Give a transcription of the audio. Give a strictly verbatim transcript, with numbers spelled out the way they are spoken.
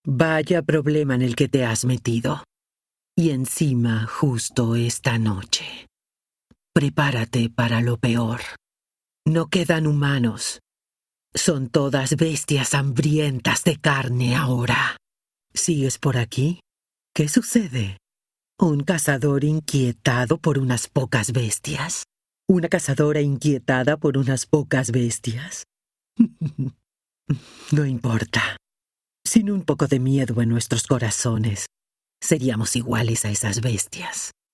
Vaya problema en el que te has metido. Y encima justo esta noche. Prepárate para lo peor. No quedan humanos. Son todas bestias hambrientas de carne ahora. ¿Sigues por aquí? ¿Qué sucede? ¿Un cazador inquietado por unas pocas bestias? ¿Una cazadora inquietada por unas pocas bestias? No importa. Sin un poco de miedo en nuestros corazones, seríamos iguales a esas bestias.